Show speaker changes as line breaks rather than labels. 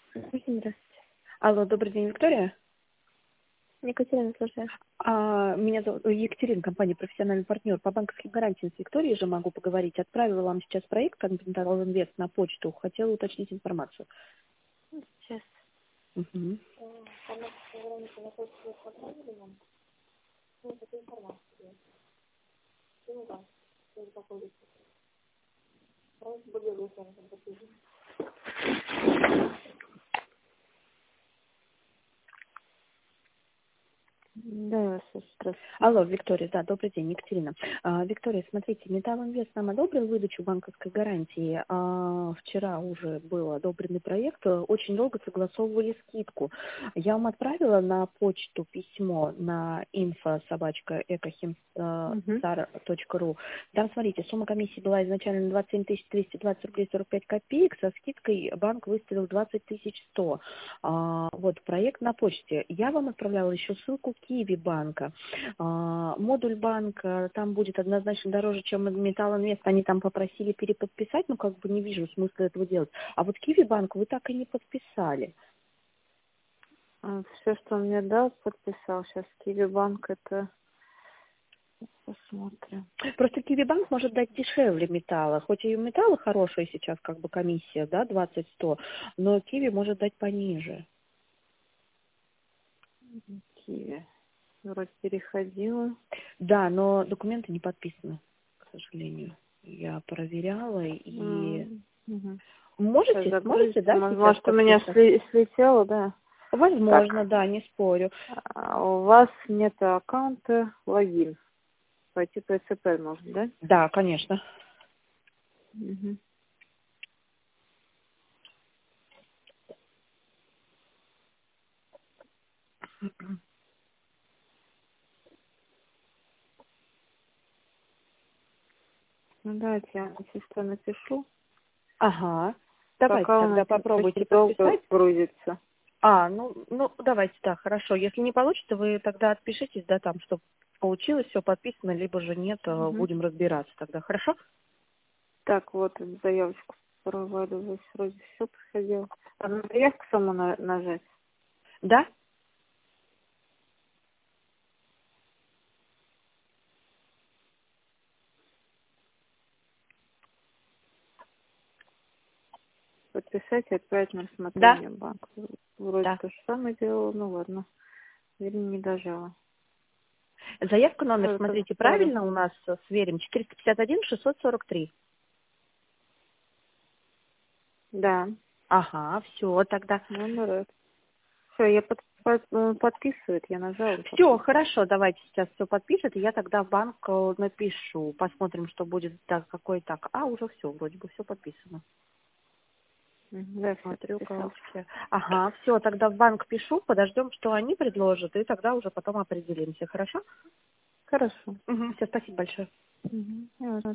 Здравствуйте.
Алло, добрый день, Виктория.
Екатерина, слушаю.
Меня зовут Екатерина, компания «Профессиональный партнер». По банковским гарантиям с Викторией же могу поговорить. Отправила вам сейчас проект «Континентал Инвест» на почту. Хотела уточнить информацию.
Сейчас.
Угу.
Да, я вас слышу. Здравствуйте.
Алло, Виктория, да, добрый день, Екатерина. Виктория, смотрите, Металл Инвест нам одобрил выдачу банковской гарантии. Вчера уже был одобренный проект, очень долго согласовывали скидку. Я вам отправила на почту письмо на
Угу.
info@echostar.ru. Там, смотрите, сумма комиссии была изначально 27 220 рублей 45 копеек, со скидкой банк выставил 20 100. Вот, проект на почте. Я вам отправляла еще ссылку Киви банка. Модуль банка там будет однозначно дороже, чем Металл Инвест. Они там попросили переподписать, но как бы не вижу смысла этого делать. А вот Киви банк вы так и не подписали.
Все, что он мне дал, подписал. Сейчас Киви банк это... Посмотрим.
Просто Киви банк может дать дешевле металла. Хоть и у металла хорошая сейчас как бы комиссия, да, 20-100, но Киви может дать пониже.
Киви. Вроде переходила.
Да, но документы не подписаны, к сожалению. Я проверяла и...
Угу. Сейчас
Можете,
загрузится.
да, сейчас
Может, у меня
подписать?
слетело, да.
Возможно,
Так,
да, не спорю.
у вас нет аккаунта, логин. Пойти по ЦП можно, да?
Да, конечно.
Угу. Ну, давайте я чисто напишу.
Ага. Давайте
Пока он
тогда попробуйте
очень долго
подписать.
грузится.
Ну, давайте, да, хорошо. Если не получится, вы тогда отпишитесь, да, там, чтобы получилось, все подписано, либо же нет,
Мгм.
будем разбираться тогда, хорошо?
Так, вот заявочку проваливаюсь, вроде все подходило. А на заявку саму нажать?
Да?
Подписать и отправить на
Да?
рассмотрение банка. Вроде
Да.
то же самое делала, ну ладно. Или не дожала.
Заявка номер,
Всё,
смотрите,
говорю.
правильно у нас сверим, 451-643.
Да,
Ага, все, тогда.
номер. Все, я подписывает, я нажала, он
Все,
подписывает.
хорошо, давайте сейчас все подпишет, и я тогда в банк напишу. Посмотрим, что будет, так, какой так. Уже все, вроде бы все подписано.
Да, все
Смотрю,
подписал.
галочки. Ага, все, тогда в банк пишу, подождем, что они предложат, и тогда уже потом определимся, хорошо?
Хорошо.
Угу, все, спасибо большое.
Угу.